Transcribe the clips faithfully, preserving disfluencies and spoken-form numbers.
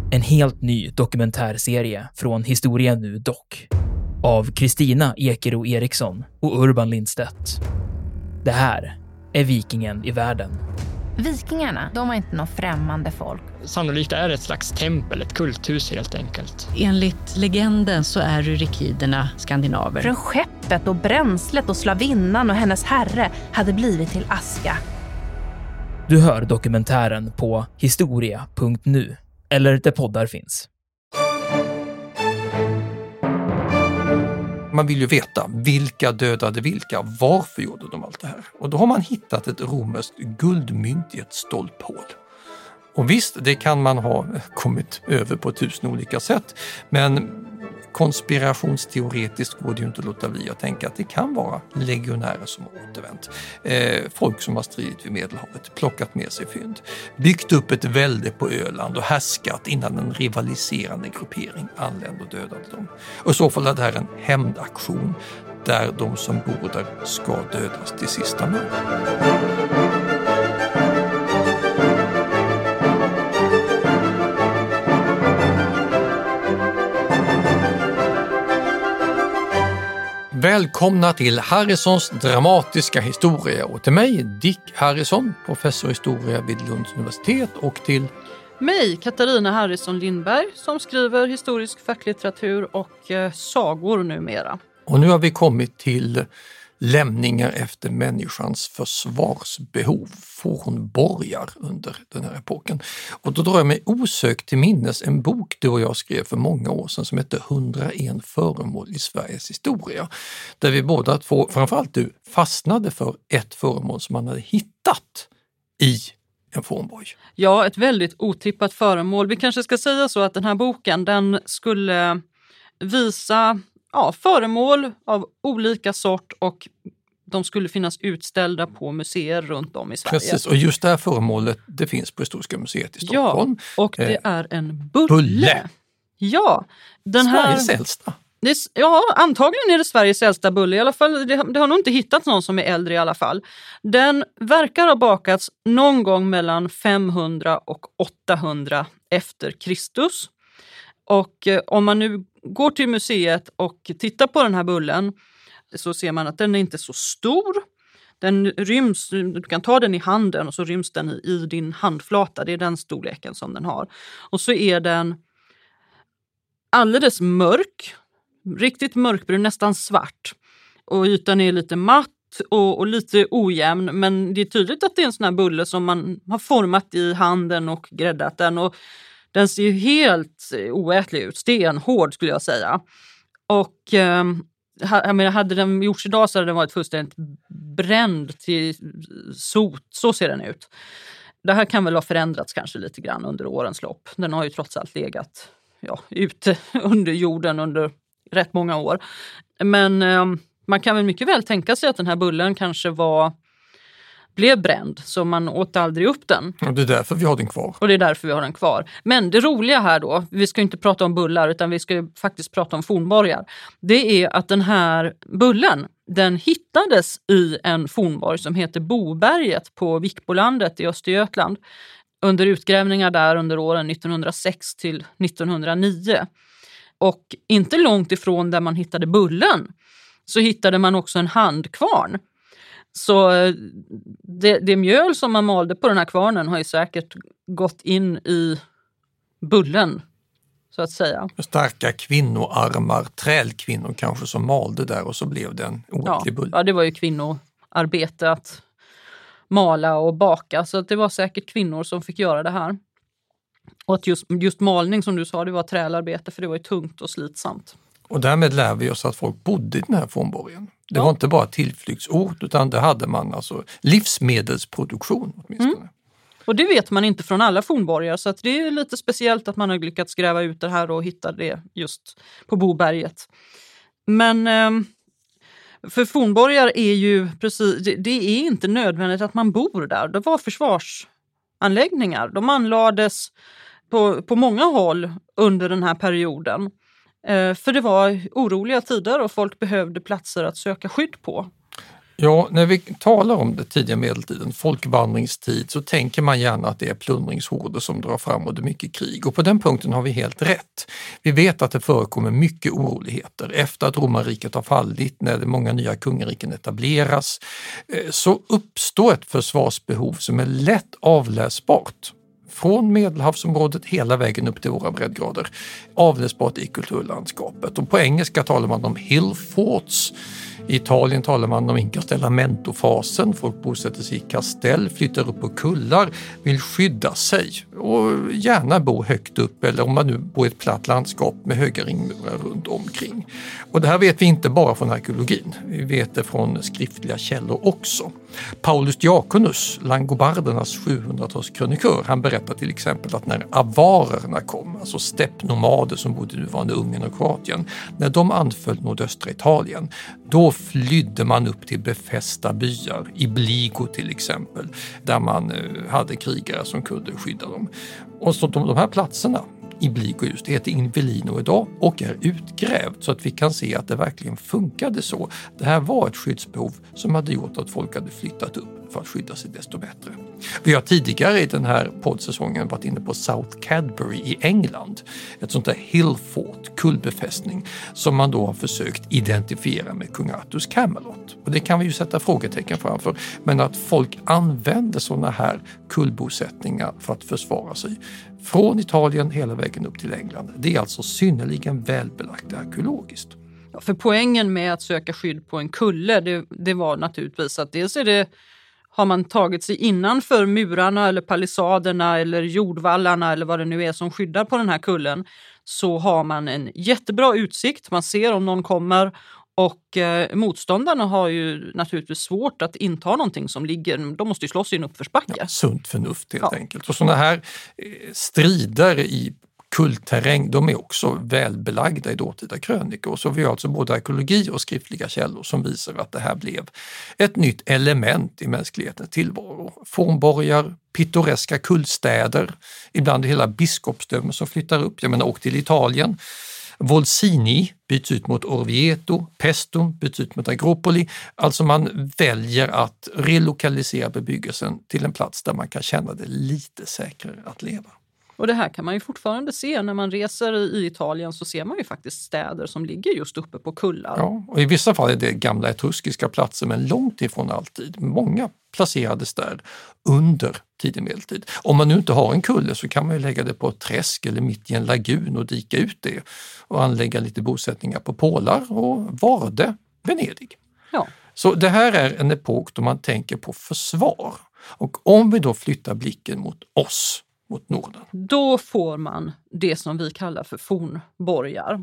En helt ny dokumentärserie från Historia Nu Dock. Av Kristina Ekero Eriksson och Urban Lindstedt. Det här är Vikingen i världen. Vikingarna, de var inte någon främmande folk. Sannolikt är det ett slags tempel, ett kulthus helt enkelt. Enligt legenden så är rykiderna skandinaver. Från skeppet och bränslet och slavinnan och hennes herre hade blivit till aska. Du hör dokumentären på historia punkt nu eller där poddar finns. Man vill ju veta vilka dödade vilka, varför gjorde de allt det här? Och då har man hittat ett romerskt guldmynt i ett stolphål. Och visst, det kan man ha kommit över på tusen olika sätt, men konspirationsteoretiskt går det ju inte att låta bli att tänka att det kan vara legionärer som har återvänt. Eh, folk som har stridit vid Medelhavet, plockat med sig fynd, byggt upp ett välde på Öland och härskat innan en rivaliserande gruppering anlände och dödade dem. Och i så fall är det här en hämndaktion där de som bor där ska dödas till sista man. Välkomna till Harrisons dramatiska historia och till mig Dick Harrison, professor i historia vid Lunds universitet, och till mig Katarina Harrison Lindberg som skriver historisk facklitteratur och eh, sagor numera. Och nu har vi kommit till lämningar efter människans försvarsbehov, fornborgar under den här epoken. Och då drar jag mig osökt till minnes en bok du och jag skrev för många år sedan som heter hundraen föremål i Sveriges historia. Där vi båda två, framförallt du, fastnade för ett föremål som man hade hittat i en fornborg. Ja, ett väldigt otippat föremål. Vi kanske ska säga så att den här boken, den skulle visa ja, föremål av olika sort och de skulle finnas utställda på museer runt om i Sverige. Precis, och just det här föremålet, det finns på Historiska museet i Stockholm. Ja, och det är en bulle. bulle. Ja, den här... Sveriges äldsta. Det är, ja, antagligen är det Sveriges äldsta bulle. I alla fall, det, det har nog inte hittat någon som är äldre i alla fall. Den verkar ha bakats någon gång mellan femhundra och åttahundra efter Kristus. Och eh, om man nu går till museet och tittar på den här bullen så ser man att den är inte så stor. Den ryms, du kan ta den i handen och så ryms den i, i din handflata. Det är den storleken som den har. Och så är den alldeles mörk, riktigt mörkbrun, nästan svart. Och ytan är lite matt och, och lite ojämn. Men det är tydligt att det är en sån här bulle som man har format i handen och gräddat den. Och den ser ju helt oätlig ut, stenhård skulle jag säga. Och eh, jag menar, hade den gjorts idag så hade den varit fullständigt bränd till sot. Så ser den ut. Det här kan väl ha förändrats kanske lite grann under årens lopp. Den har ju trots allt legat ja, ute under jorden under rätt många år. Men eh, man kan väl mycket väl tänka sig att den här bullen kanske var... blev bränd, så man åt aldrig upp den. Och det är därför vi har den kvar. Och det är därför vi har den kvar. Men det roliga här då, vi ska inte prata om bullar utan vi ska faktiskt prata om fornborgar. Det är att den här bullen, den hittades i en fornborg som heter Boberget på Vikbolandet i Östergötland. Under utgrävningar där under åren nittonhundrasex till nittonhundranio. Och inte långt ifrån där man hittade bullen så hittade man också en handkvarn. Så det, det mjöl som man malde på den här kvarnen har ju säkert gått in i bullen, så att säga. Starka kvinnoarmar, trälkvinnor kanske som malde där och så blev det en oätlig bulle. Ja, det var ju kvinnoarbete att mala och baka, så att det var säkert kvinnor som fick göra det här. Och att just, just malning som du sa, det var trälarbete för det var ju tungt och slitsamt. Och därmed lär vi oss att folk bodde i den här fornborgen. Det ja. var inte bara tillflyktsort utan det hade man alltså livsmedelsproduktion åtminstone. Mm. Och det vet man inte från alla fornborgar så att det är lite speciellt att man har lyckats gräva ut det här och hitta det just på Boberget. Men för fornborgar är ju precis, det är inte nödvändigt att man bor där. Det var försvarsanläggningar. De anlades på, på många håll under den här perioden. För det var oroliga tider och folk behövde platser att söka skydd på. Ja, när vi talar om det tidiga medeltiden, folkvandringstid, så tänker man gärna att det är plundringshorder som drar fram och det är mycket krig. Och på den punkten har vi helt rätt. Vi vet att det förekommer mycket oroligheter. Efter att romarriket har fallit, när det många nya kungariken etableras, så uppstår ett försvarsbehov som är lätt avläsbart. Från Medelhavsområdet hela vägen upp till våra breddgrader. Avläsbart i kulturlandskapet. Och på engelska talar man om hill forts. I Italien talar man om incastellamento-fasen. Folk bosätter sig i kastell, flyttar upp på kullar, vill skydda sig och gärna bo högt upp, eller om man nu bor i ett platt landskap med höga ringmurar runt omkring. Och det här vet vi inte bara från arkeologin, vi vet det från skriftliga källor också. Paulus Diaconus, langobardernas sjuhundratalskrönikör, han berättar till exempel att när avarerna kom, alltså steppnomader som bodde i nuvarande Ungern och Kroatien, när de anföll nordöstra Italien, då flydde man upp till befästa byar, i Bligo till exempel, där man hade krigare som kunde skydda dem. Och så de, de här platserna i Bligo just, det heter Invellino idag och är utgrävt så att vi kan se att det verkligen funkade så. Det här var ett skyddsbehov som hade gjort att folk hade flyttat upp för att skydda sig desto bättre. Vi har tidigare i den här poddsäsongen varit inne på South Cadbury i England. Ett sånt där hillfort, kullbefästning, som man då har försökt identifiera med kung Arthurs Camelot. Och det kan vi ju sätta frågetecken framför. Men att folk använder sådana här kullbosättningar för att försvara sig från Italien hela vägen upp till England, det är alltså synnerligen välbelagt arkeologiskt. Ja, för poängen med att söka skydd på en kulle, det, det var naturligtvis att dels är det, har man tagit sig innanför murarna eller palissaderna eller jordvallarna eller vad det nu är som skyddar på den här kullen, så har man en jättebra utsikt, man ser om någon kommer. Och eh, motståndarna har ju naturligtvis svårt att inta någonting som ligger, de måste ju slåss i en uppförsbacke. Ja, sunt förnuft helt ja. enkelt. Och sådana här eh, strider i kullterräng, de är också välbelagda i dåtida krönikor. Så vi har alltså både arkeologi och skriftliga källor som visar att det här blev ett nytt element i mänsklighetens tillvaro. Fornborgar, pittoreska kullstäder, ibland hela biskopsdömen som flyttar upp. Jag menar, åk till Italien. Volsini byts ut mot Orvieto, Pestum byts ut mot Agropoli. Alltså man väljer att relokalisera bebyggelsen till en plats där man kan känna det lite säkrare att leva. Och det här kan man ju fortfarande se när man reser i Italien, så ser man ju faktiskt städer som ligger just uppe på kullar. Ja, och i vissa fall är det gamla etruskiska platser, men långt ifrån alltid. Många placerades där under tidig medeltid. Om man nu inte har en kulle så kan man ju lägga det på ett träsk eller mitt i en lagun och dika ut det och anlägga lite bosättningar på pålar och Varde, Venedig. Ja. Så det här är en epok då man tänker på försvar. Och om vi då flyttar blicken mot oss, mot Norden, då får man det som vi kallar för fornborgar.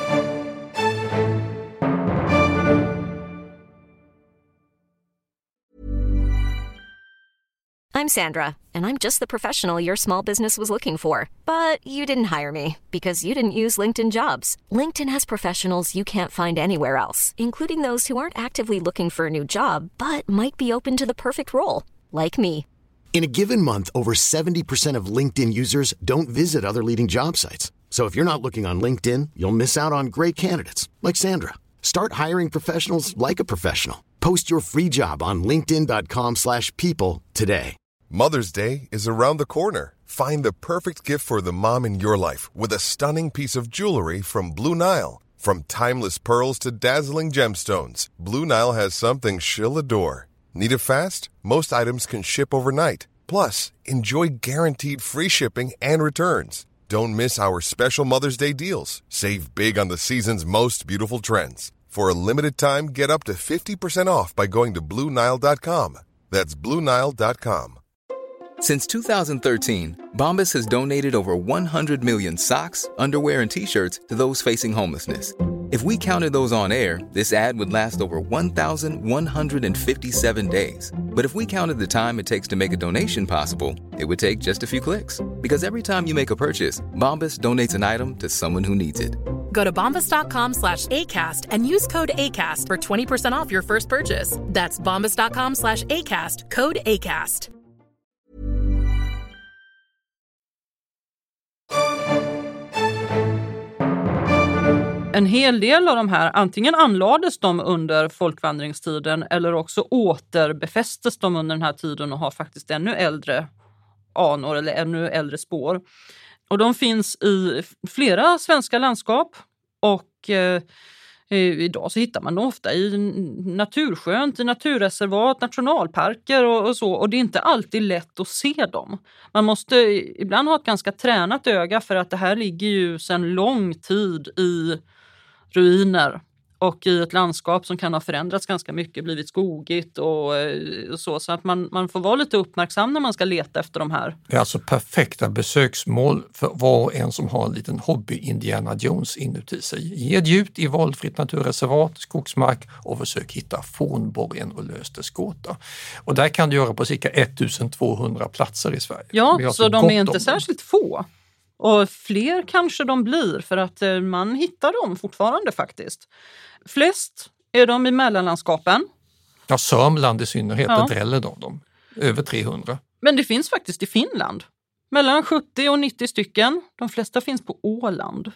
I'm Sandra, and I'm just the professional your small business was looking for. But you didn't hire me because you didn't use LinkedIn Jobs. LinkedIn has professionals you can't find anywhere else, including those who aren't actively looking for a new job, but might be open to the perfect role, like me. In a given month, over seventy percent of LinkedIn users don't visit other leading job sites. So if you're not looking on LinkedIn, you'll miss out on great candidates like Sandra. Start hiring professionals like a professional. Post your free job on linkedin dot com slash people today. Mother's Day is around the corner. Find the perfect gift for the mom in your life with a stunning piece of jewelry from Blue Nile. From timeless pearls to dazzling gemstones, Blue Nile has something she'll adore. Need it fast? Most items can ship overnight. Plus, enjoy guaranteed free shipping and returns. Don't miss our special Mother's Day deals. Save big on the season's most beautiful trends. For a limited time, get up to fifty percent off by going to blue nile dot com. That's blue nile dot com. Since two thousand thirteen, Bombas has donated over one hundred million socks, underwear, and T-shirts to those facing homelessness. If we counted those on air, this ad would last over one thousand one hundred fifty-seven days. But if we counted the time it takes to make a donation possible, it would take just a few clicks. Because every time you make a purchase, Bombas donates an item to someone who needs it. Go to bombas dot com slash ACAST and use code ACAST for twenty percent off your first purchase. That's bombas dot com slash ACAST, code ACAST. en hel del av de här, antingen anlades de under folkvandringstiden eller också återbefästes de under den här tiden och har faktiskt ännu äldre anor eller ännu äldre spår. Och de finns i flera svenska landskap och eh, idag så hittar man dem ofta i naturskönt, i naturreservat, nationalparker och, och så. Och det är inte alltid lätt att se dem. Man måste ibland ha ett ganska tränat öga för att det här ligger ju sedan lång tid i ruiner. Och i ett landskap som kan ha förändrats ganska mycket, blivit skogigt och, och så. Så att man, man får vara lite uppmärksam när man ska leta efter de här. Det är alltså perfekta besöksmål för var och en som har en liten hobby Indiana Jones inuti sig. Ge dig ut i valfritt naturreservat, skogsmark och försök hitta fornborgen och lös dess gåta. Och där kan du göra på cirka ettusentvåhundra platser i Sverige. Ja, så de är inte särskilt få. Och fler kanske de blir för att man hittar dem fortfarande faktiskt. Flest är de i mellanlandskapen. Ja, Sörmland i synnerhet, ja. Det dräller de dem. Över trehundra. Men det finns faktiskt i Finland. Mellan sjuttio och nittio stycken. De flesta finns på Åland.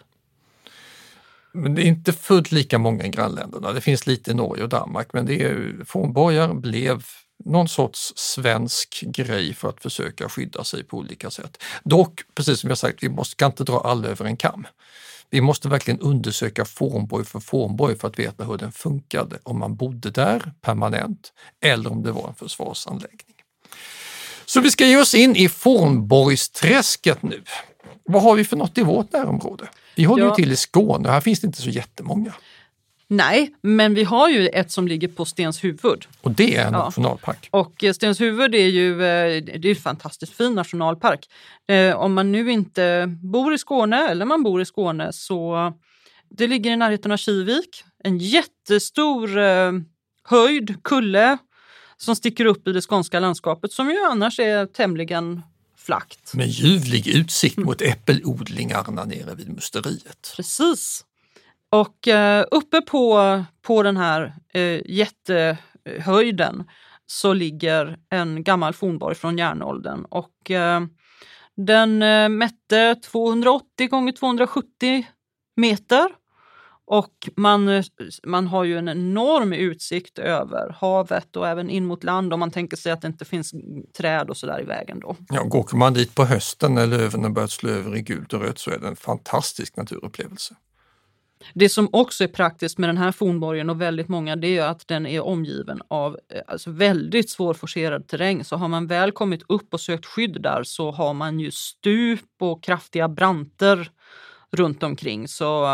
Men det är inte fullt lika många i grannländerna. Det finns lite i Norge och Danmark. Men det är, fornborgar blev någon sorts svensk grej för att försöka skydda sig på olika sätt. Dock, precis som jag sagt, vi måste, kan inte dra alla över en kam. Vi måste verkligen undersöka fornborg för fornborg för att veta hur den funkade, om man bodde där permanent eller om det var en försvarsanläggning. Så vi ska ge oss in i fornborgsträsket nu. Vad har vi för något i vårt närområde? Vi håller ja. ju till i Skåne, här finns det inte så jättemånga. Nej, men vi har ju ett som ligger på Stenshuvud. Och det är en ja. nationalpark. Och Stenshuvud är ju det är en fantastiskt fin nationalpark. Eh, om man nu inte bor i Skåne eller man bor i Skåne så det ligger i närheten av Kivik. En jättestor eh, höjd, kulle som sticker upp i det skånska landskapet som ju annars är tämligen flackt. Med ljuvlig utsikt mm. mot äppelodlingarna nere vid musteriet. Precis. Och eh, uppe på, på den här eh, jättehöjden så ligger en gammal fornborg från järnåldern. Och eh, den eh, mätte tvåhundraåttio gånger tvåhundrasjuttio meter. Och man, man har ju en enorm utsikt över havet och även in mot land om man tänker sig att det inte finns träd och sådär i vägen då. Ja, går man dit på hösten när löven har börjat slå över i gult och rött så är det en fantastisk naturupplevelse. Det som också är praktiskt med den här fornborgen och väldigt många, det är att den är omgiven av alltså väldigt svårforcerad terräng. Så har man väl kommit upp och sökt skydd där så har man ju stup och kraftiga branter runt omkring. Så,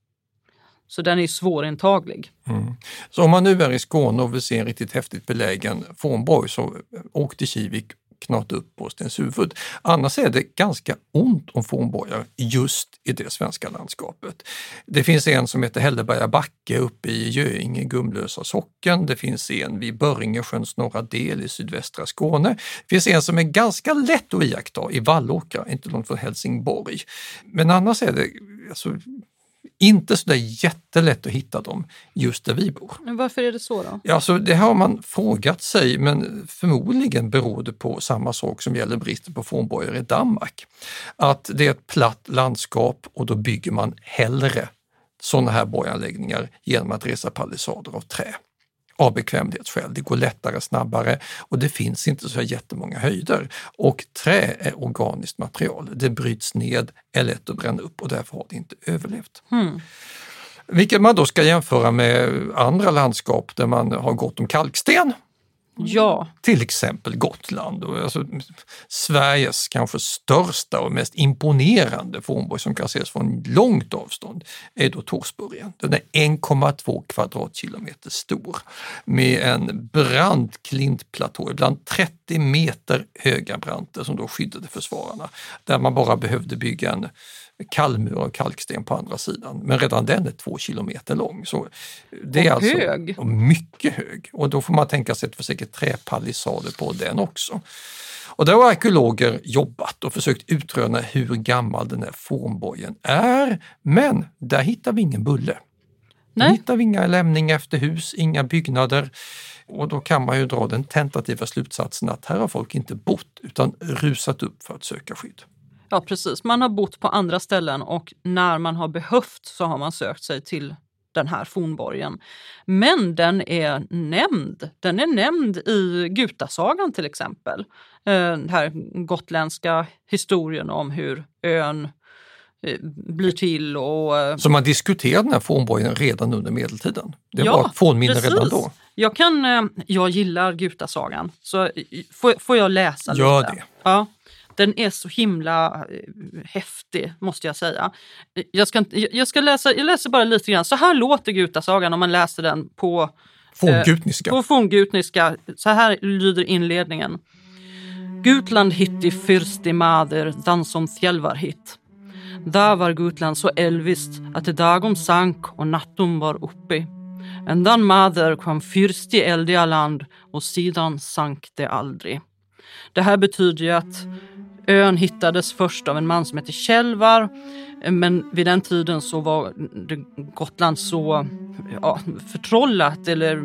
så den är svårintaglig. Mm. Så om man nu är i Skåne och vill se en riktigt häftigt belägen fornborg så åk till Kivik, knata upp på Stenshuvud. Annars är det ganska ont om fornborgar just i det svenska landskapet. Det finns en som heter Hälleberga backe uppe i Göinge, Gumlösa socken. Det finns en vid Börringesjöns norra del i sydvästra Skåne. Det finns en som är ganska lätt att iaktta i Vallåkra, inte långt från Helsingborg. Men annars är det alltså inte så där jättelätt att hitta dem just där vi bor. Men varför är det så då? Ja, så det har man frågat sig, men förmodligen beror det på samma sak som gäller bristen på fornborgar i Danmark. Att det är ett platt landskap och då bygger man hellre sådana här borganläggningar genom att resa palissader av trä. Av bekvämlighetsskäl. Det går lättare, snabbare och det finns inte så jättemånga höjder. Och trä är organiskt material. Det bryts ned, är lätt att bränna upp och därför har det inte överlevt. Hmm. Vilket man då ska jämföra med andra landskap där man har gott om kalksten. Ja. Till exempel Gotland. Och alltså, Sveriges kanske största och mest imponerande fornborg som kan ses från långt avstånd är då Torsburgen. Den är en komma två kvadratkilometer stor med en brant klintplatå, ibland trettio meter höga branter som då skyddade försvararna. Där man bara behövde bygga en kallmur och kalksten på andra sidan. Men redan den är två kilometer lång. Så det är och alltså hög. Mycket hög. Och då får man tänka sig att försöka träpalissader på den också. Och där har arkeologer jobbat och försökt utröna hur gammal den här fornborgen är. Men där hittar vi ingen bulle. Där hittar vi inga lämningar efter hus, inga byggnader. Och då kan man ju dra den tentativa slutsatsen att här har folk inte bott utan rusat upp för att söka skydd. Ja, precis. Man har bott på andra ställen och när man har behövt så har man sökt sig till den här fornborgen. Men den är nämnd. Den är nämnd i Gutasagan till exempel. Den här gotländska historien om hur ön blir till. Och... Så man diskuterade den här fornborgen redan under medeltiden? Det ja, var ett fornminne redan då? Jag, kan, jag gillar Gutasagan, så får, får jag läsa lite? Gör det. Ja. Den är så himla häftig, måste jag säga. Jag, ska, jag, ska läsa, jag läser bara lite grann. Så här låter Gutasagan om man läser den på forngutniska. Eh, på forngutniska. Så här lyder inledningen. Gutland hitti fyrsti mader dan som fjälvar hit. Där var Gutland så elvist att det dagom sank och nattum var uppe. En dan mader kom fyrsti eldiga land och sidan sank det aldrig. Det här betyder ju att ön hittades först av en man som heter Kjellvar, men vid den tiden så var Gotland så ja, förtrollat eller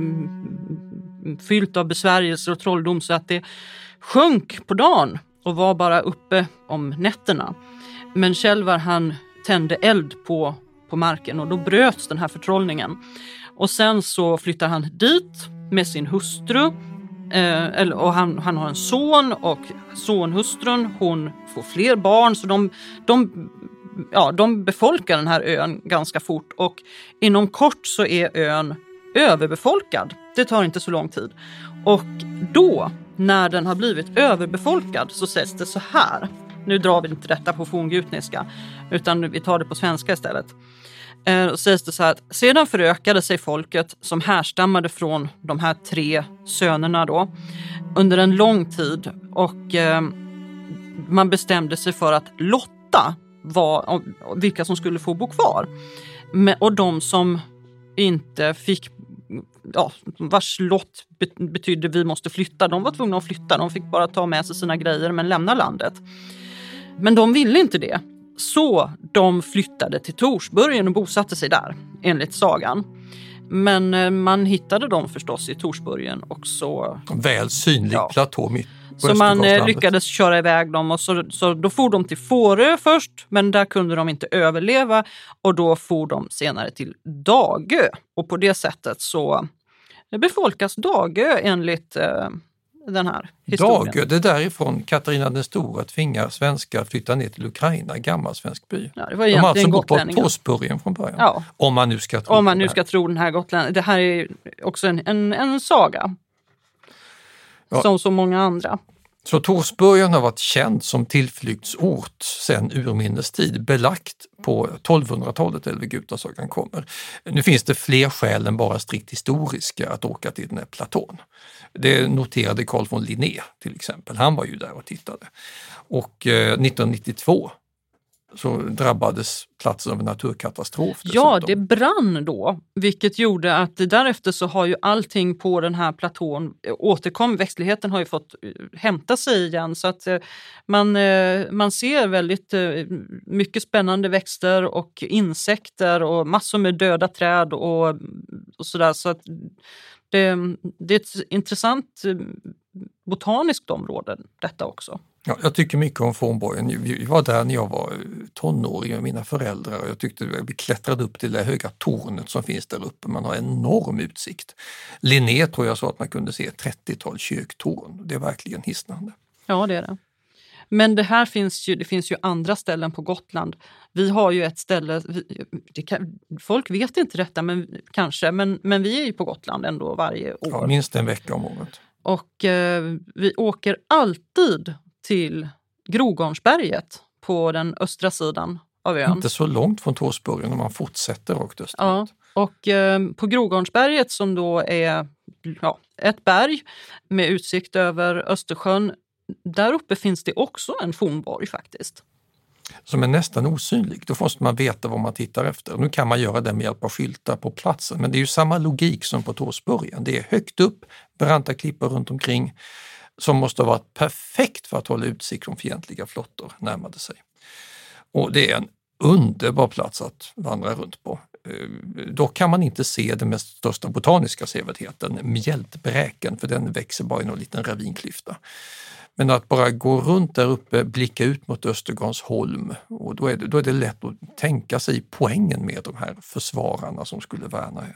fyllt av besvärjelser och trolldom så att det sjönk på dagen och var bara uppe om nätterna. Men Kjellvar han tände eld på, på marken och då bröts den här förtrollningen. Och sen så flyttar han dit med sin hustru. Eh, och han, han har en son och sonhustrun, hon får fler barn så de, de, ja, de befolkar den här ön ganska fort och inom kort så är ön överbefolkad. Det tar inte så lång tid. Och då, när den har blivit överbefolkad så sägs det så här. Nu drar vi inte detta på forngutniska utan vi tar det på svenska istället. Och sägs det så här att sedan förökade sig folket som härstammade från de här tre sönerna då under en lång tid och eh, man bestämde sig för att lotta var, vilka som skulle få bo kvar. Men, och de som inte fick, ja, vars lott betydde vi måste flytta, de var tvungna att flytta, de fick bara ta med sig sina grejer men lämna landet. Men de ville inte det. Så de flyttade till Torsburgen och bosatte sig där, enligt sagan. Men man hittade dem förstås i Torsburgen och så... Väl synlig ja. platå mitt på Så man lyckades köra iväg dem och så, så då for de till Fårö först, men där kunde de inte överleva och då for de senare till Dagö. Och på det sättet så befolkas Dagö enligt... Eh, den här historien. Dagö, det är därifrån Katarina den stora tvingar svenskar flytta ner till Ukraina, gammal svensk by. Ja, det var de har alltså gått på gotlänningar. Torsburgen från början. Ja. Om man nu ska tro Om man nu ska tro den här gotlänningen. Det här är också en, en, en saga. Ja. Som så många andra. Så Torsburgen har varit känd som tillflyktsort sedan urminnes tid, belagt på tolvhundratalet eller vid Gutasagan kommer. Nu finns det fler skäl än bara strikt historiska att åka till den här platån. Det noterade Carl von Linné till exempel, han var ju där och tittade. Och eh, nittonhundranittiotvå så drabbades platsen av en naturkatastrof. Dessutom. Ja, det brann då, vilket gjorde att därefter så har ju allting på den här platån återkom. Växtligheten har ju fått hämta sig igen så att man, man ser väldigt mycket spännande växter och insekter och massor med döda träd och, och sådär. Så att det, det är ett intressant botaniskt område detta också. Ja, jag tycker mycket om fornborgen. Vi var där när jag var tonåring med mina föräldrar och jag tyckte vi klättrade upp till det höga tornet som finns där uppe. Man har enorm utsikt. Linné tror jag sa att man kunde se ett trettiotal kyrktorn. Det är verkligen hisnande. Ja, det är det. Men det här finns ju, det finns ju andra ställen på Gotland. Vi har ju ett ställe, det kan, folk vet inte detta men kanske, men, men vi är ju på Gotland ändå varje år. Ja, minst en vecka om året. Och eh, vi åker alltid till Grogårnsberget på den östra sidan av ön. Inte så långt från Torsburgen om man fortsätter rakt österut. Ja, och eh, på Grogårnsberget som då är ja, ett berg med utsikt över Östersjön, där uppe finns det också en fornborg faktiskt. Som är nästan osynlig. Då måste man veta vad man tittar efter. Nu kan man göra det med hjälp av skyltar på platsen, men det är ju samma logik som på Torsburgen. Det är högt upp, branta klippor runt omkring som måste ha varit perfekt för att hålla utsikt från fientliga flottor närmade sig. Och det är en underbar plats att vandra runt på. Då kan man inte se den mest största botaniska sevärdheten, mjältbräken, för den växer bara i någon liten ravinklyfta. Men att bara gå runt där uppe, blicka ut mot Östergarnsholm, och då är det, då är det lätt att tänka sig poängen med de här försvararna som skulle värna ön.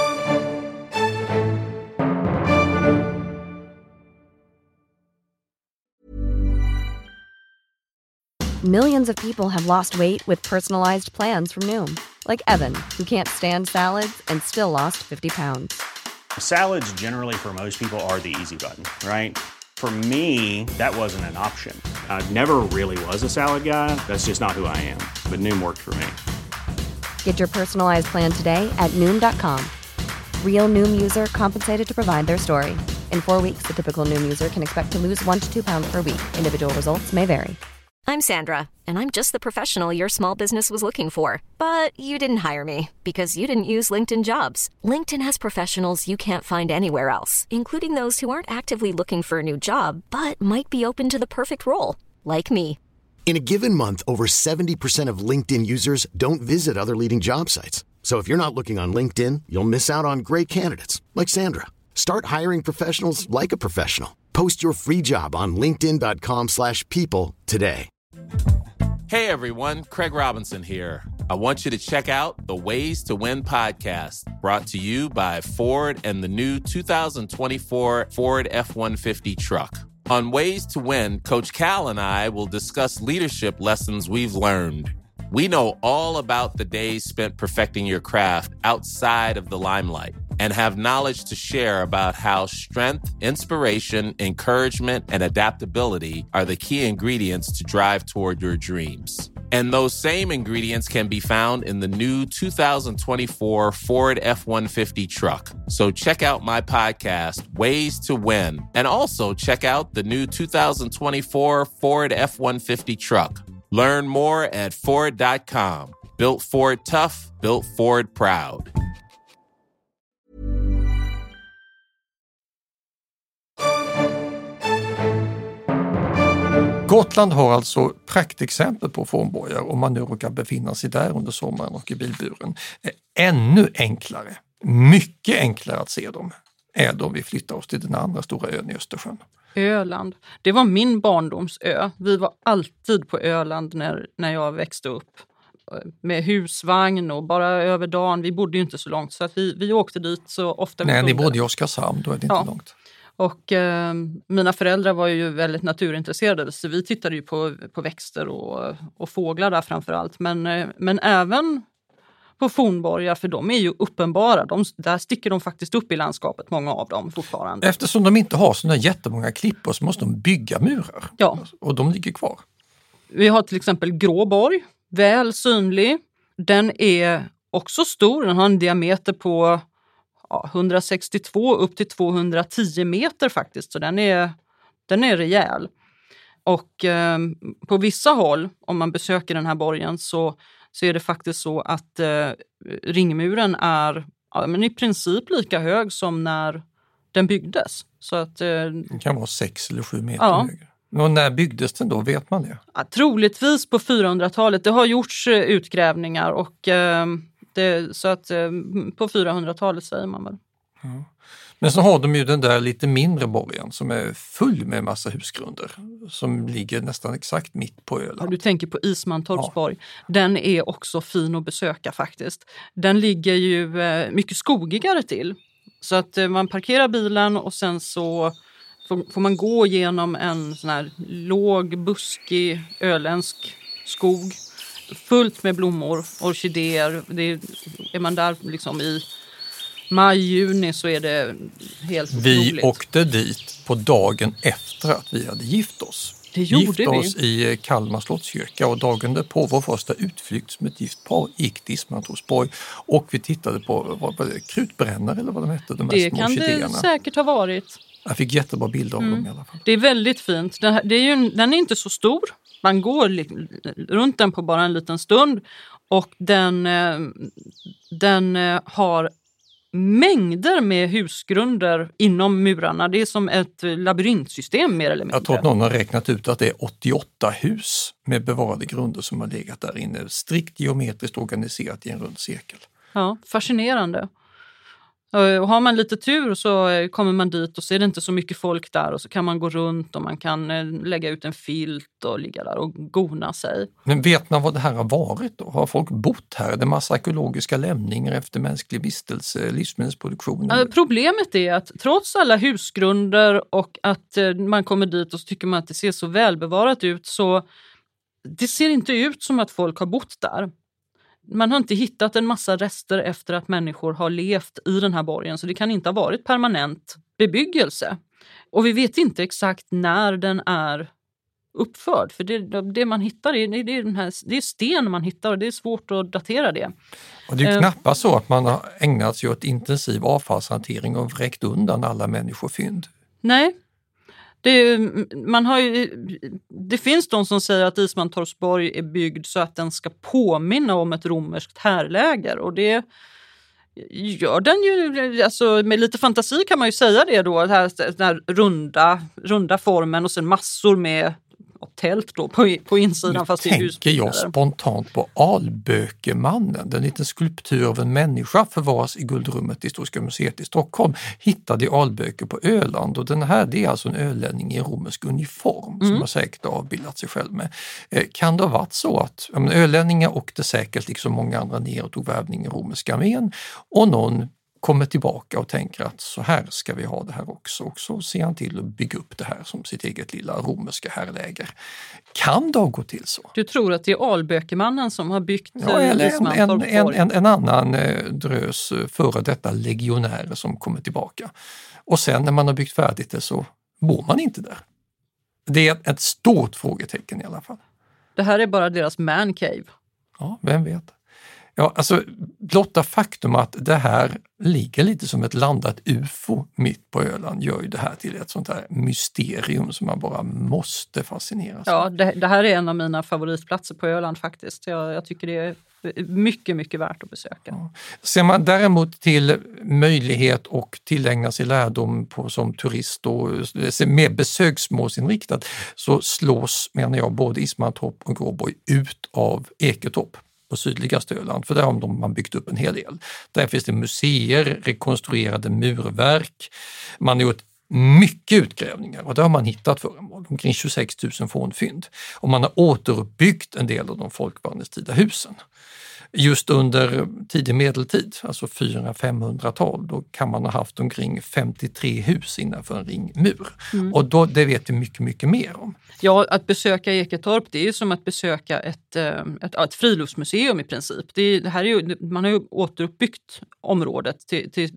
Millions of people have lost weight with personalized plans from Noom. Like Evan, who can't stand salads and still lost fifty pounds. Salads generally for most people are the easy button, right? For me, that wasn't an option. I never really was a salad guy. That's just not who I am. But Noom worked for me. Get your personalized plan today at Noom dot com. Real Noom user compensated to provide their story. In four weeks, the typical Noom user can expect to lose one to two pounds per week. Individual results may vary. I'm Sandra, and I'm just the professional your small business was looking for. But you didn't hire me because you didn't use LinkedIn Jobs. LinkedIn has professionals you can't find anywhere else, including those who aren't actively looking for a new job, but might be open to the perfect role, like me. In a given month, over seventy percent of LinkedIn users don't visit other leading job sites. So if you're not looking on LinkedIn, you'll miss out on great candidates like Sandra. Start hiring professionals like a professional. Post your free job on linkedin dot com slash people today. Hey everyone, Craig Robinson here. I want you to check out the Ways to Win podcast, brought to you by Ford and the new two thousand twenty-four Ford F one fifty truck. On Ways to Win, Coach Cal and I will discuss leadership lessons we've learned. We know all about the days spent perfecting your craft outside of the limelight and have knowledge to share about how strength, inspiration, encouragement, and adaptability are the key ingredients to drive toward your dreams. And those same ingredients can be found in the new two thousand twenty-four Ford F one fifty truck. So check out my podcast, Ways to Win, and also check out the new two thousand twenty-four Ford F one fifty truck. Learn more at Ford dot com. Built Ford tough, built Ford proud. Gotland har alltså praktexempel på fornborgar om man nu råkar befinna sig där under sommaren och i bilburen. Ännu enklare, mycket enklare att se dem är de vi flyttar oss till den andra stora ön i Östersjön. Öland. Det var min barndomsö. Vi var alltid på Öland när, när jag växte upp. Med husvagn och bara över dagen. Vi bodde ju inte så långt så att vi, vi åkte dit så ofta vi Nej, kunde. ni bodde i Oskarshamn, då är det inte ja. långt. Och eh, mina föräldrar var ju väldigt naturintresserade så vi tittade ju på, på växter och, och fåglar där framförallt. Men, eh, men även på fornborgar, för de är ju uppenbara. De, där sticker de faktiskt upp i landskapet, många av dem fortfarande. Eftersom de inte har sådana jättemånga klippor så måste de bygga murar. Ja. Och de ligger kvar. Vi har till exempel Gråborg, väl synlig. Den är också stor, den har en diameter på ja, hundrasextiotvå upp till tvåhundratio meter faktiskt. Så den är, den är rejäl. Och eh, på vissa håll, om man besöker den här borgen så så är det faktiskt så att eh, ringmuren är ja, men i princip lika hög som när den byggdes. Så att, eh, den kan vara sex eller sju meter ja. högre. Och när byggdes den då? Vet man det? Ja, troligtvis på fyrahundratalet. Det har gjorts eh, utgrävningar och eh, det, så att eh, på fyrahundratalet säger man väl. Ja. Men så har de ju den där lite mindre borgen som är full med massa husgrunder som ligger nästan exakt mitt på Öland. Ja, du tänker på Ismantorpsborg. Ja. Den är också fin att besöka faktiskt. Den ligger ju eh, mycket skogigare till. Så att eh, man parkerar bilen och sen så får, får man gå genom en sån här låg, buskig, öländsk skog. Fullt med blommor, orkidéer. Det är, är man där liksom i maj, juni så är det helt Vi otroligt. åkte dit på dagen efter att vi hade gift oss. Det gjorde Gifte vi. oss i Kalmar slottskyrka och dagen därpå vår första utflykt som ett gift par gick till Ismantorpsborg och vi tittade på vad var det, krutbrännare eller vad de hette, de det här små kan orkidéerna. Det säkert ha varit. Jag fick jättebra bilder av mm. dem i alla fall. Det är väldigt fint. Den, här, det är ju, den är inte så stor. Man går li, runt den på bara en liten stund och den, den har mängder med husgrunder inom murarna. Det är som ett labyrintsystem mer eller mindre. Jag tror att någon har räknat ut att det är åttioåtta hus med bevarade grunder som har legat där inne. Strikt geometriskt organiserat i en rund cirkel. Ja, fascinerande. Och har man lite tur så kommer man dit och så är det inte så mycket folk där och så kan man gå runt och man kan lägga ut en filt och ligga där och gona sig. Men vet man vad det här har varit då? Har folk bott här? Är det massa arkeologiska lämningar efter mänsklig vistelse, livsmedelsproduktion? Ja, problemet är att trots alla husgrunder och att man kommer dit och så tycker man att det ser så välbevarat ut, så det ser inte ut som att folk har bott där. Man har inte hittat en massa rester efter att människor har levt i den här borgen, så det kan inte ha varit permanent bebyggelse. Och vi vet inte exakt när den är uppförd, för det, det man hittar är, det, är den här, det är sten man hittar och det är svårt att datera det. Och det är knappast så att man har ägnat sig åt intensiv avfallshantering och vräkt undan alla människofynd. Nej. Det, man har ju, det finns de som säger att Ismantorpsborg är byggd så att den ska påminna om ett romerskt härläger, och det gör den ju, alltså med lite fantasi kan man ju säga det då, den här, den här runda, runda formen och sen massor med tält då på, på insidan. Nu fast tänker i husbyggnader. jag spontant på Albökemannen, den liten skulptur av en människa förvaras i Guldrummet i Historiska museet i Stockholm, hittade i Alböke på Öland, och den här, det är alltså en ölänning i en romersk uniform mm. som har säkert avbildat sig själv med. Eh, kan det ha varit så att ja, men ölänningar åkte säkert liksom många andra ner och tog värvning i romerska armén, och någon kommer tillbaka och tänker att så här ska vi ha det här också, och så ser han till att bygga upp det här som sitt eget lilla romerska härläger. Kan det ha gått till så? Du tror att det är Albökemannen som har byggt ja, eller en, en, en, en, en annan eh, drös före detta legionärer som kommer tillbaka. Och sen när man har byggt färdigt det så bor man inte där. Det är ett, ett stort frågetecken i alla fall. Det här är bara deras man cave. Ja, vem vet. Ja, alltså blotta faktum att det här ligger lite som ett landat U F O mitt på Öland gör ju det här till ett sånt här mysterium som man bara måste fascineras av. Ja, det, det här är en av mina favoritplatser på Öland faktiskt. Jag, jag tycker det är mycket, mycket värt att besöka. Ja. Ser man däremot till möjlighet och tillägna sig lärdom på, som turist och mer besöksmålsinriktat, så slås, menar jag, både Ismantorp och Gråborg ut av Eketorp på sydligaste Öland, för där har man byggt upp en hel del. Där finns det museer, rekonstruerade murverk, man har gjort mycket utgrävningar och där har man hittat föremål, omkring tjugosex tusen fornfynd. Och man har återuppbyggt en del av de folkvandringstida husen. Just under tidig medeltid, alltså fyrahundra-femhundratal, då kan man ha haft omkring femtiotre hus innanför en ringmur. Mm. Och då, det vet vi mycket, mycket mer om. Ja, att besöka Eketorp, det är ju som att besöka ett, ett, ett friluftsmuseum i princip. Det, är, det här är ju, man har ju återuppbyggt området till, till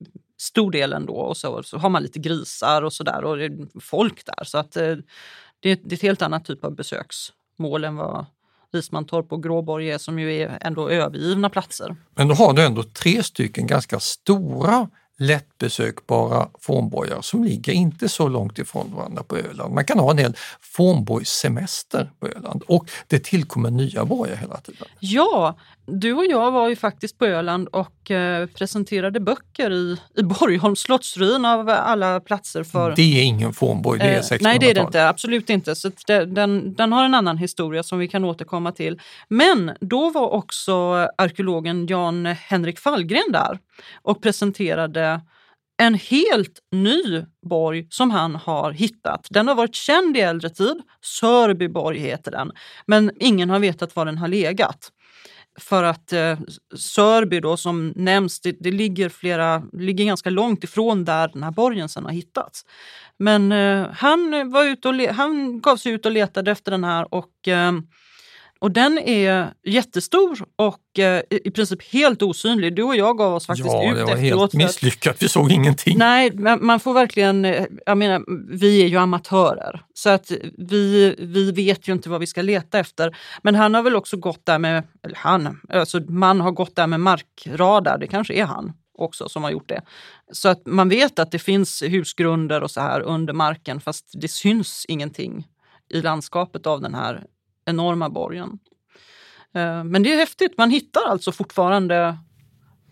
stor del ändå, och så, så har man lite grisar och sådär och det är folk där. Så att det, det är ett helt annat typ av besöksmål än vad Ismantorp och Gråborg är, som ju är ändå övergivna platser. Men då har du ändå tre stycken ganska stora lättbesökbara fornborgar som ligger inte så långt ifrån varandra på Öland. Man kan ha en hel fornborgssemester på Öland och det tillkommer nya borgar hela tiden. Ja, du och jag var ju faktiskt på Öland och eh, presenterade böcker i, i Borgholms slottsruin av alla platser för... Det är ingen fornborg, det är sextonhundratalet. Eh, nej, det är det inte, absolut inte. Så det, den, den har en annan historia som vi kan återkomma till. Men då var också arkeologen Jan Henrik Fallgren där och presenterade en helt ny borg som han har hittat. Den har varit känd i äldre tid, Sörbyborg heter den, men ingen har vetat var den har legat. För att eh, Sörby då som nämns, det, det ligger flera, ligger ganska långt ifrån där den här borgen sen har hittats. Men eh, han var ute och le- han gav sig ut och letade efter den här och eh, Och den är jättestor och eh, i princip helt osynlig. Du och jag gav oss faktiskt ja, ut efteråt. Ja, det var helt misslyckat. Vi såg ingenting. Nej, men man får verkligen... Jag menar, vi är ju amatörer. Så att vi, vi vet ju inte vad vi ska leta efter. Men han har väl också gått där med... Eller han, alltså man har gått där med markradar. Det kanske är han också som har gjort det. Så att man vet att det finns husgrunder och så här under marken. Fast det syns ingenting i landskapet av den här enorma borgen. Men det är häftigt. Man hittar alltså fortfarande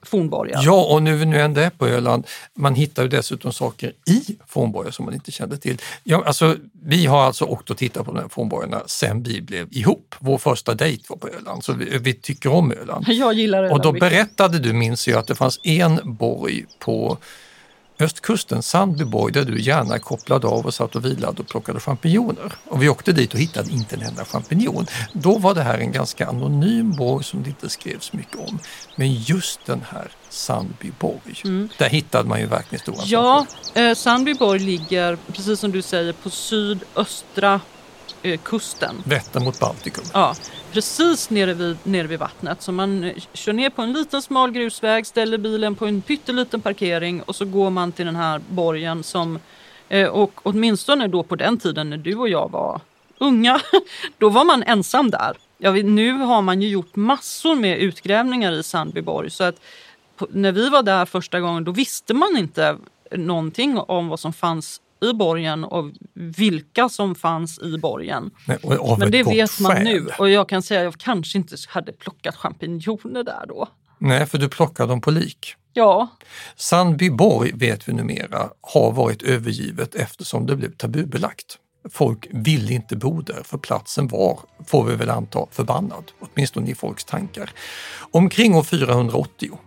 fornborgar. Ja, och nu nu ändå är på Öland, man hittar ju dessutom saker i fornborgar som man inte kände till. Ja, alltså, vi har alltså åkt och tittat på de här fornborgarna sen vi blev ihop. Vår första dejt var på Öland, så vi, vi tycker om Öland. Jag gillar Öland. Och då mycket. berättade du, minns jag, att det fanns en borg på östkusten, Sandbyborg, där du gärna kopplade av och satt och vilade och plockade champinjoner. Och vi åkte dit och hittade inte en enda champinjon. Då var det här en ganska anonym borg som det inte skrevs mycket om. Men just den här Sandbyborg, mm. där hittade man ju verkligen stora ja, saker. Eh, Sandbyborg ligger, precis som du säger, på sydöstra eh, kusten. Vättern mot Baltikum. Ja, precis nere vid, nere vid vattnet. Så man kör ner på en liten smal grusväg, ställer bilen på en pytteliten parkering och så går man till den här borgen som, eh, och åtminstone då på den tiden när du och jag var unga, då var man ensam där. Ja, nu har man ju gjort massor med utgrävningar i Sandbyborg, så att på, när vi var där första gången då visste man inte någonting om vad som fanns i borgen och vilka som fanns i borgen. Nej, och men det vet man skäl. nu. Och jag kan säga att jag kanske inte hade plockat champinjoner där då. Nej, för du plockade dem på lik. Ja. Sandbyborg, vet vi numera, har varit övergivet eftersom det blev tabubelagt. Folk ville inte bo där, för platsen var, får vi väl anta, förbannad. Åtminstone i folks tankar. Omkring år fyrahundraåttio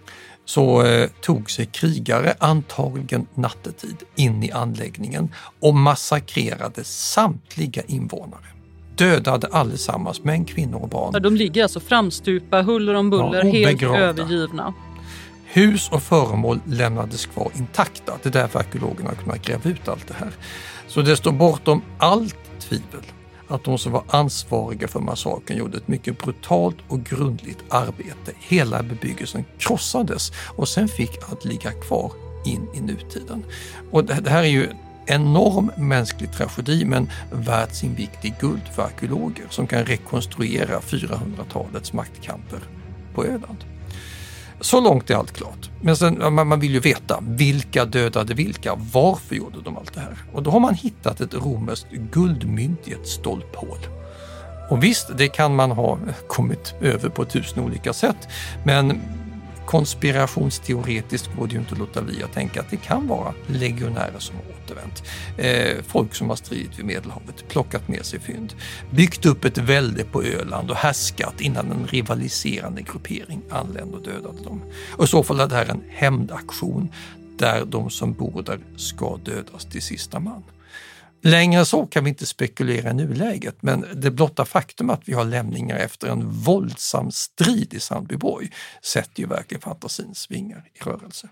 så eh, tog sig krigare, antagligen nattetid, in i anläggningen och massakrerade samtliga invånare. Dödade allesammans, män, kvinnor och barn. Ja, de ligger alltså framstupa, huller om buller, ja, helt begravda. övergivna. Hus och föremål lämnades kvar intakta. Det är därför arkeologerna har kunnat gräva ut allt det här. Så det står bortom allt tvivel att de som var ansvariga för massakern gjorde ett mycket brutalt och grundligt arbete. Hela bebyggelsen krossades och sen fick allt ligga kvar in i nutiden. Och det här är ju en enorm mänsklig tragedi, men värt sin vikt i guld för arkeologer som kan rekonstruera fyrahundratalets maktkamper på Öland. Så långt är allt klart. Men sen, man vill ju veta vilka dödade vilka, varför gjorde de allt det här? Och då har man hittat ett romerskt guldmynt i ett stolphål. Och visst, det kan man ha kommit över på tusen olika sätt, men konspirationsteoretiskt går det ju inte att låta bli att tänka att det kan vara legionärer som har återvänt. Eh, folk som har stridit vid Medelhavet, plockat med sig fynd, byggt upp ett välde på Öland och härskat innan en rivaliserande gruppering anlände och dödade dem. Och i så fall är det här en hämndaktion där de som bor där ska dödas till sista man. Längre så kan vi inte spekulera i nuläget, men det blotta faktum att vi har lämningar efter en våldsam strid i Sandbyborg sätter ju verkligen fantasins vingar i rörelse.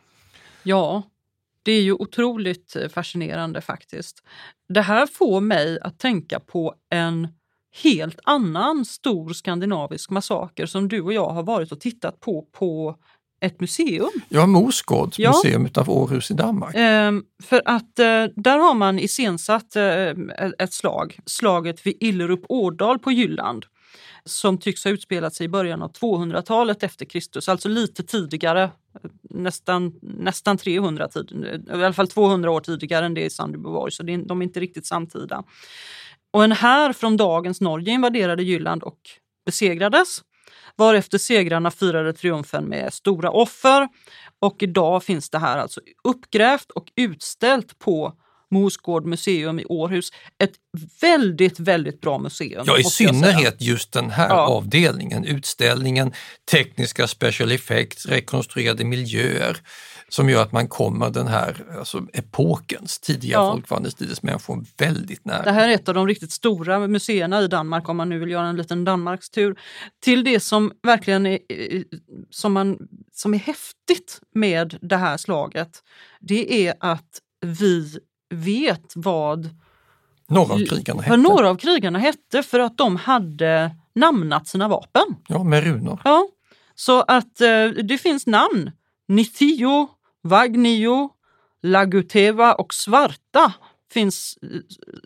Ja, det är ju otroligt fascinerande faktiskt. Det här får mig att tänka på en helt annan stor skandinavisk massaker som du och jag har varit och tittat på på ett museum. Ja, Morsgårds ja. museum utanför Århus i Danmark. Ehm, för att eh, där har man iscensatt eh, ett slag, slaget vid Illerup-Årdal på Jylland, som tycks ha utspelat sig i början av tvåhundratalet efter Kristus, alltså lite tidigare, nästan, nästan trehundra tid, i alla fall tvåhundra år tidigare än det i Sandbyborg, så det är, de är inte riktigt samtida. Och en här från dagens Norge invaderade Jylland och besegrades. Varefter segrarna firade triumfen med stora offer, och idag finns det här alltså uppgrävt och utställt på Morsgård museum i Århus. Ett väldigt, väldigt bra museum. Ja, i synnerhet just den här ja. avdelningen, utställningen, tekniska special effects, rekonstruerade miljöer som gör att man kommer den här alltså, epokens tidiga ja. folkvandringstidens människor väldigt nära. Det här är ett av de riktigt stora museerna i Danmark, om man nu vill göra en liten Danmarkstur. Till det som verkligen är, som, man, som är häftigt med det här slaget, det är att vi vet vad några av krigarna hette. Vad några av krigarna hette för att de hade namnat sina vapen. Ja, med runor. Ja, så att eh, det finns namn. Nithio, Vagnio, Laguteva och Svarta finns. Eh,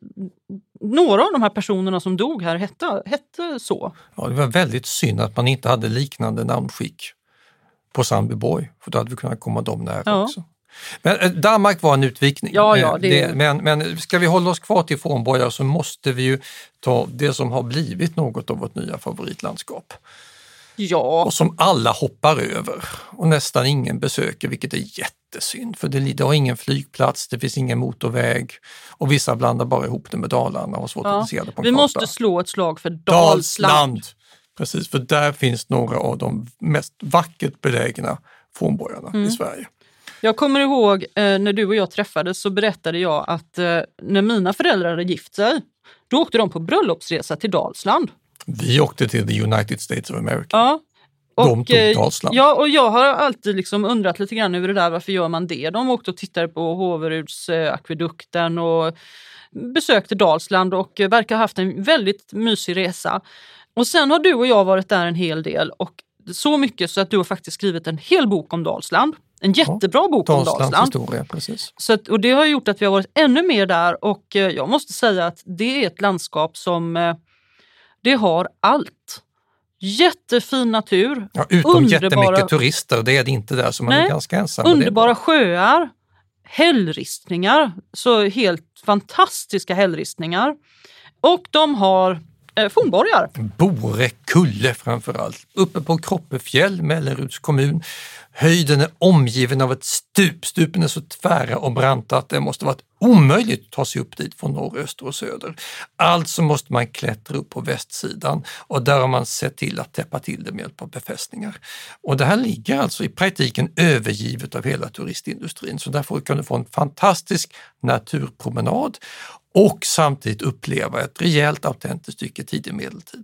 några av de här personerna som dog här hette, hette så. Ja, det var väldigt synd att man inte hade liknande namnskick på Sandbyborg, för då hade vi kunnat komma dem nära ja. också. Men Danmark var en utvikning. Ja, ja, det... Det, men, men ska vi hålla oss kvar till fornborgar så måste vi ju ta det som har blivit något av vårt nya favoritlandskap. Ja. Och som alla hoppar över och nästan ingen besöker, vilket är jättesynd. För det, det har ingen flygplats, det finns ingen motorväg och vissa blandar bara ihop det med Dalarna och svårt ja. att se det på en Vi karta. måste slå ett slag för Dalsland. Dalsland. Precis, för där finns några av de mest vackert belägna fornborgarna mm. i Sverige. Jag kommer ihåg eh, när du och jag träffades så berättade jag att eh, när mina föräldrar hade gift sig, då åkte de på bröllopsresa till Dalsland. Vi åkte till the United States of America. Ja. Och, de tog Dalsland. Ja, och jag har alltid liksom undrat lite grann över det där, varför gör man det? De åkte och tittade på Håverudsakvedukten och besökte Dalsland och verkar ha haft en väldigt mysig resa. Och sen har du och jag varit där en hel del och så mycket så att du har faktiskt skrivit en hel bok om Dalsland. En jättebra bok ja, om Dalsland. Historia, precis. Så att, och det har gjort att vi har varit ännu mer där och jag måste säga att det är ett landskap som det har allt. Jättefin natur. Ja, utom underbara, jättemycket turister, det är det inte där, så man nej, är ganska ensam. Underbara sjöar, hällristningar, så helt fantastiska hällristningar. Och de har eh, fornborgar. Bore kulle framförallt. Uppe på Kroppefjäll, Melleruds kommun. Höjden är omgiven av ett stup. Stupen är så tvära och branta att det måste vara omöjligt att ta sig upp dit från norr, öster och söder. Alltså måste man klättra upp på västsidan och där har man sett till att täppa till det med hjälp av befästningar. Och det här ligger alltså i praktiken övergivet av hela turistindustrin, så därför kan du få en fantastisk naturpromenad och samtidigt uppleva ett rejält autentiskt stycke tidig medeltid.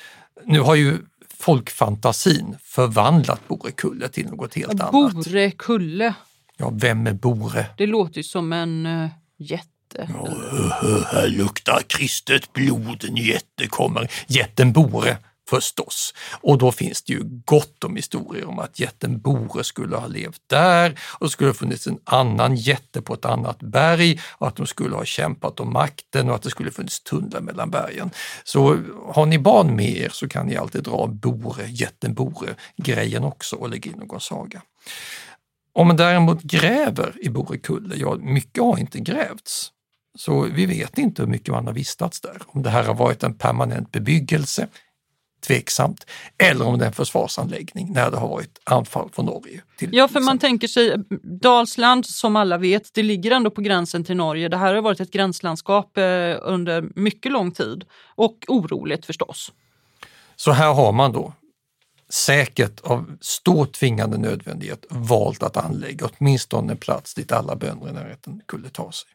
Nu har ju folkfantasin förvandlat Borekulle till något helt annat. Borekulle. Ja, vem är Bore? Det låter ju som en uh, jätte. Ja, här luktar kristet blod, en jätte kommer. Jätten Bore förstås. Och då finns det ju gott om historier om att jätten Bore skulle ha levt där och skulle ha funnits en annan jätte på ett annat berg och att de skulle ha kämpat om makten och att det skulle funnits tunnlar mellan bergen. Så har ni barn med er så kan ni alltid dra Bore, jätten Bore-grejen också och lägga in någon saga. Om man däremot gräver i Borekulle, ja, mycket har inte grävts. Så vi vet inte hur mycket man har vistats där. Om det här har varit en permanent bebyggelse, tveksamt, eller om det är en försvarsanläggning när det har varit anfall från Norge. Till ja, för man tänker sig, Dalsland som alla vet, det ligger ändå på gränsen till Norge. Det här har varit ett gränslandskap eh, under mycket lång tid och oroligt förstås. Så här har man då säkert av stor tvingande nödvändighet valt att anlägga åtminstone en plats dit alla bönder i närheten kunde ta sig.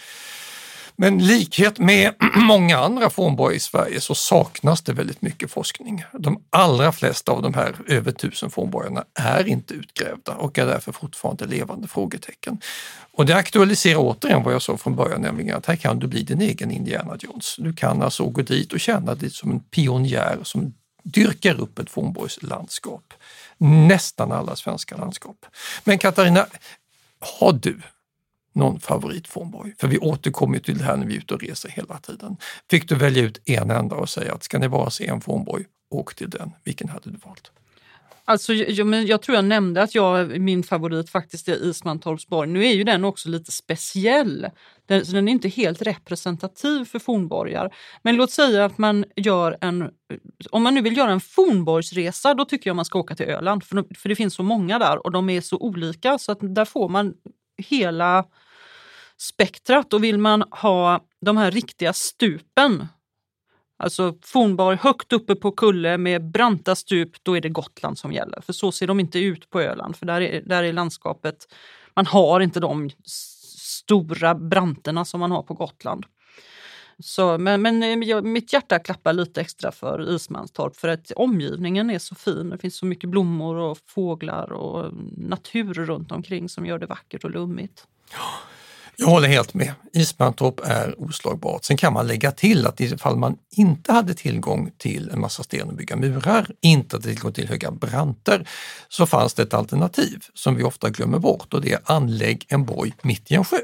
Men likhet med många andra fornborgar i Sverige så saknas det väldigt mycket forskning. De allra flesta av de här över tusen fornborgarna är inte utgrävda och är därför fortfarande levande frågetecken. Och det aktualiserar återigen vad jag sa från början, nämligen att här kan du bli din egen Indiana Jones. Du kan alltså gå dit och känna dig som en pionjär som dyrkar upp ett fornborgslandskap. Nästan alla svenska landskap. Men Katarina, har du någon favoritfornborg? För vi återkommer till det här när vi är ute och reser hela tiden. Fick du välja ut en enda och säga att ska ni bara se en fornborg, åk till den. Vilken hade du valt? Alltså, jag, men jag tror jag nämnde att jag, min favorit faktiskt är Ismantorpsborg. Nu är ju den också lite speciell. Den, så den är inte helt representativ för fornborgar. Men låt säga att man gör en, om man nu vill göra en fornborgsresa, då tycker jag man ska åka till Öland. För, för det finns så många där och de är så olika så att där får man hela spektrat. Och vill man ha de här riktiga stupen, alltså fornborg högt uppe på kulle med branta stup, då är det Gotland som gäller. För så ser de inte ut på Öland. För där är, där är landskapet, man har inte de stora branterna som man har på Gotland. Så, men men jag, mitt hjärta klappar lite extra för Ismanstorp för att omgivningen är så fin. Det finns så mycket blommor och fåglar och natur runt omkring som gör det vackert och lummigt. Jag håller helt med. Ismantorp är oslagbart. Sen kan man lägga till att ifall man inte hade tillgång till en massa sten och bygga murar, inte hade tillgång till höga branter, så fanns det ett alternativ som vi ofta glömmer bort och det är anlägg en borg mitt i en sjö.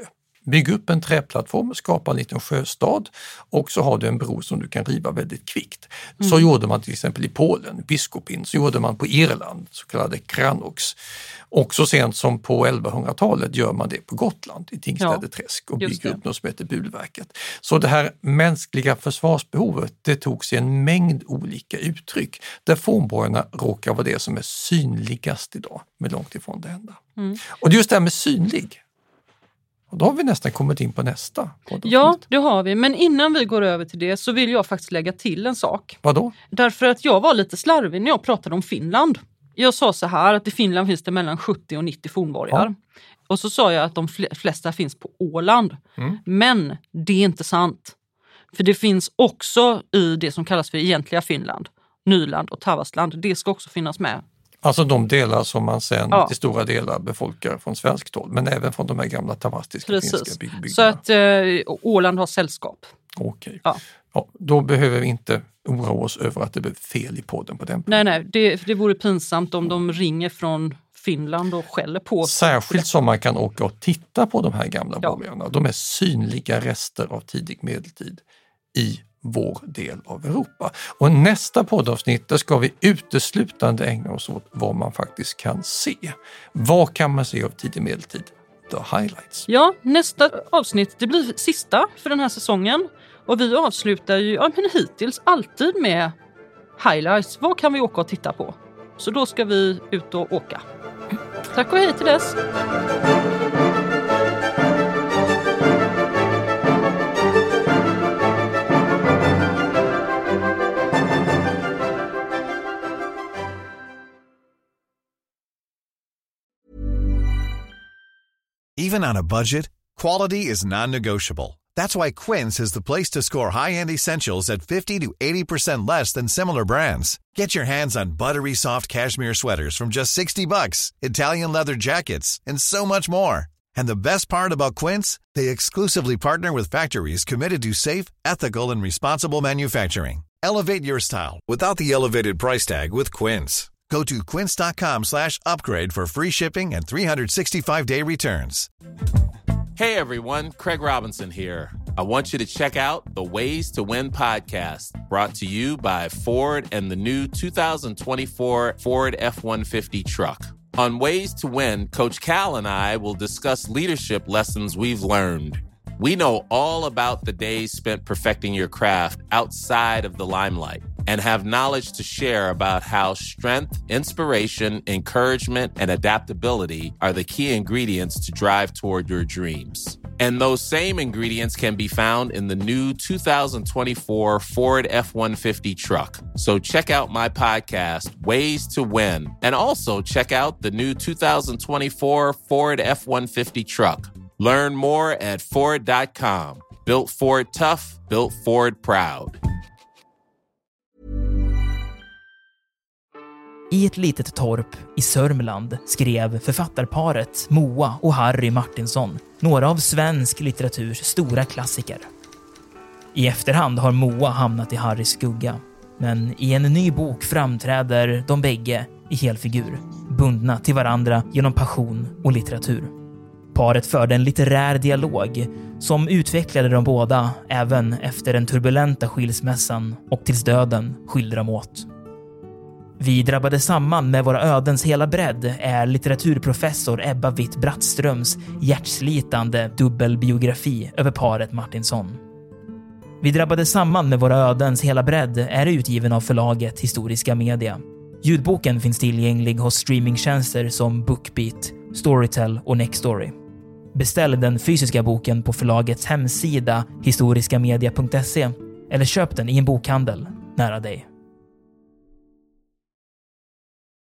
Bygg upp en träplattform, skapa en liten sjöstad och så har du en bro som du kan riva väldigt kvickt. Mm. Så gjorde man till exempel i Polen, Biskopin, så gjorde man på Irland, så kallade Kranox. Och så sent som på elvahundratalet gör man det på Gotland i Tingstäde-träsk och bygger upp något som heter Bulverket. Så det här mänskliga försvarsbehovet, det tog sig en mängd olika uttryck där fornborgarna råkar vara det som är synligast idag, men långt ifrån det enda. Mm. Och det är just det här med synlig. Och då har vi nästan kommit in på nästa. Ja, det har vi. Men innan vi går över till det så vill jag faktiskt lägga till en sak. Vadå? Därför att jag var lite slarvig när jag pratade om Finland. Jag sa så här att i Finland finns det mellan sjuttio och nittio fornborgar. Ja. Och så sa jag att de flesta finns på Åland. Mm. Men det är inte sant. För det finns också i det som kallas för egentliga Finland, Nyland och Tavastland. Det ska också finnas med. Alltså de delar som man sen ja. till stora delar befolkar från svenskt håll, men även från de här gamla tavastiska Precis. finska byggnaderna. Så att eh, Åland har sällskap. Okej. Ja. Ja, då behöver vi inte oroa oss över att det blir fel i podden på den punkten. Nej, nej. Det, det vore pinsamt om de ringer från Finland och skäller på. Särskilt som man kan åka och titta på de här gamla ja. borgarna. De är synliga rester av tidig medeltid i vår del av Europa. Och nästa poddavsnitt där ska vi uteslutande ägna oss åt vad man faktiskt kan se. Vad kan man se av tidig medeltid? The highlights. Ja, nästa avsnitt, det blir sista för den här säsongen. Och vi avslutar ju ja, men hittills alltid med highlights. Vad kan vi åka och titta på? Så då ska vi ut och åka. Tack och hej till dess! Even on a budget, quality is non-negotiable. That's why Quince is the place to score high-end essentials at fifty to eighty percent less than similar brands. Get your hands on buttery soft cashmere sweaters from just sixty bucks, Italian leather jackets, and so much more. And the best part about Quince, they exclusively partner with factories committed to safe, ethical, and responsible manufacturing. Elevate your style without the elevated price tag with Quince. Go to quince.com slash upgrade for free shipping and three sixty-five day returns. Hey everyone, Craig Robinson here. I want you to check out the Ways to Win podcast, brought to you by Ford and the new two thousand twenty-four Ford F one fifty truck. On Ways to Win, Coach Cal and I will discuss leadership lessons we've learned. We know all about the days spent perfecting your craft outside of the limelight and have knowledge to share about how strength, inspiration, encouragement, and adaptability are the key ingredients to drive toward your dreams. And those same ingredients can be found in the new two thousand twenty-four Ford F one fifty truck. So check out my podcast, Ways to Win, and also check out the new two thousand twenty-four Ford F one fifty truck. Learn more at Ford dot com. Built Ford tough, built Ford proud. I ett litet torp i Sörmland skrev författarparet Moa och Harry Martinsson några av svensk litteraturs stora klassiker. I efterhand har Moa hamnat i Harrys skugga, men i en ny bok framträder de bägge i helfigur, bundna till varandra genom passion och litteratur. Paret förde en litterär dialog som utvecklade de båda även efter den turbulenta skilsmässan och tills döden skilde dem åt. Vi drabbade samman med våra ödens hela bredd är litteraturprofessor Ebba Witt-Brattströms hjärtslitande dubbelbiografi över paret Martinsson. Vi drabbade samman med våra ödens hela bredd är utgiven av förlaget Historiska Media. Ljudboken finns tillgänglig hos streamingtjänster som Bookbeat, Storytel och Nextory. Beställ den fysiska boken på förlagets hemsida historiskamedia punkt se eller köp den i en bokhandel nära dig.